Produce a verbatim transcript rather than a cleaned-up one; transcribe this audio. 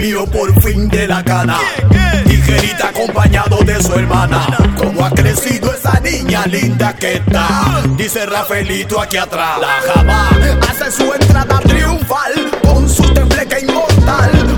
premio por fin de la cana. Tijerita acompañado de su hermana. Como ha crecido esa niña linda que está, dice Rafaelito aquí atrás. La Jabá hace su entrada triunfal con su tembleque inmortal.